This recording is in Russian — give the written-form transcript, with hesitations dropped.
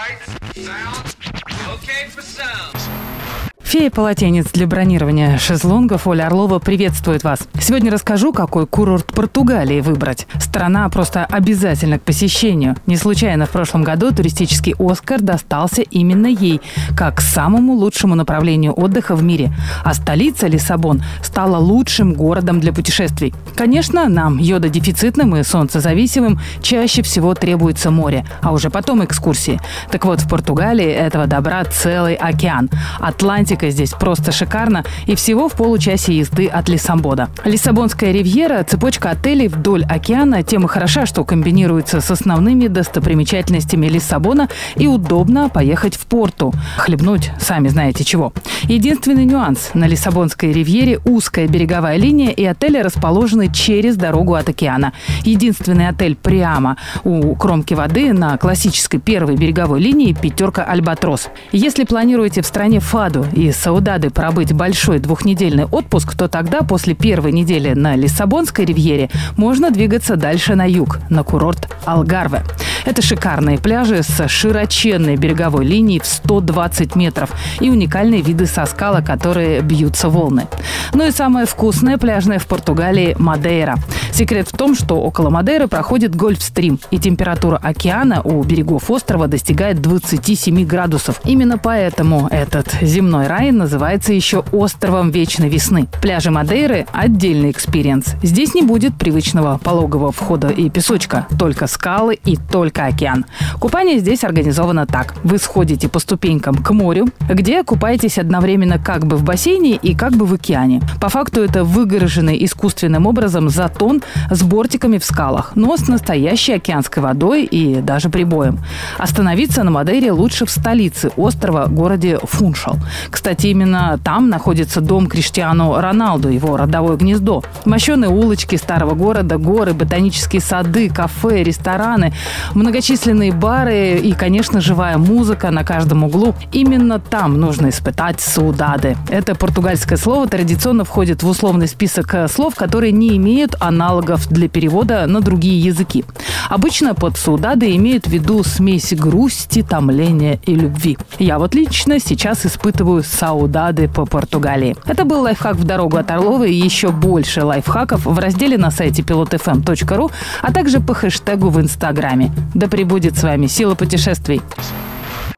Фея-полотенец для бронирования шезлонгов Оля Орлова приветствует вас. Сегодня расскажу, какой курорт Португалии выбрать. Страна просто обязательна к посещению. Не случайно в прошлом году туристический «Оскар» достался именно ей, как самому лучшему направлению отдыха в мире. А столица Лиссабон стала лучшим городом для путешествий. Конечно, нам, йододефицитным и солнцезависимым, чаще всего требуется море, а уже потом экскурсии. Так вот, в Португалии этого добра целый океан. Атлантика здесь просто шикарно, и всего в получасе езды от Лиссабона. Лиссабонская ривьера – цепочка отелей вдоль океана, тем и хороша, что комбинируется с основными достопримечательностями Лиссабона, и удобно поехать в Порту, хлебнуть сами знаете чего. Единственный нюанс – на Лиссабонской ривьере узкая береговая линия, и отели расположены через дорогу от океана. Единственный отель прямо у кромки воды на классической первой береговой линии – «Пятерка Альбатрос». Если планируете в стране Фаду и Саудады пробыть большой двухнедельный отпуск, то тогда после первой недели на Лиссабонской ривьере можно двигаться дальше на юг, на курорт Алгарве. Это шикарные пляжи с широченной береговой линией в 120 метров и уникальные виды со скал, которые бьются волны. Ну и самое вкусное пляжное в Португалии – Мадейра. Секрет в том, что около Мадейры проходит Гольфстрим, и температура океана у берегов острова достигает 27 градусов. Именно поэтому этот земной рай называется еще островом Вечной Весны. Пляжи Мадейры – отдельный экспириенс. Здесь не будет привычного пологого входа и песочка, только скалы и только океан. Купание здесь организовано так. Вы сходите по ступенькам к морю, где купаетесь одновременно как бы в бассейне и как бы в океане. По факту это выгороженный искусственным образом затон с бортиками в скалах, но с настоящей океанской водой и даже прибоем. Остановиться на Мадейре лучше в столице острова, городе Фуншал. Кстати, именно там находится дом Криштиану Роналду, его родовое гнездо. Мощеные улочки старого города, горы, ботанические сады, кафе, рестораны, многочисленные бары и, конечно, живая музыка на каждом углу. Именно там нужно испытать саудаде. Это португальское слово традиционно входит в условный список слов, которые не имеют аналогов для перевода на другие языки. Обычно под саудаде имеют в виду смесь грусти, томления и любви. Я вот лично сейчас испытываю саудаде по Португалии. Это был лайфхак в дорогу от Орловой, и еще больше лайфхаков в разделе на сайте pilotfm.ru, а также по хэштегу в Инстаграме. Да пребудет с вами сила путешествий!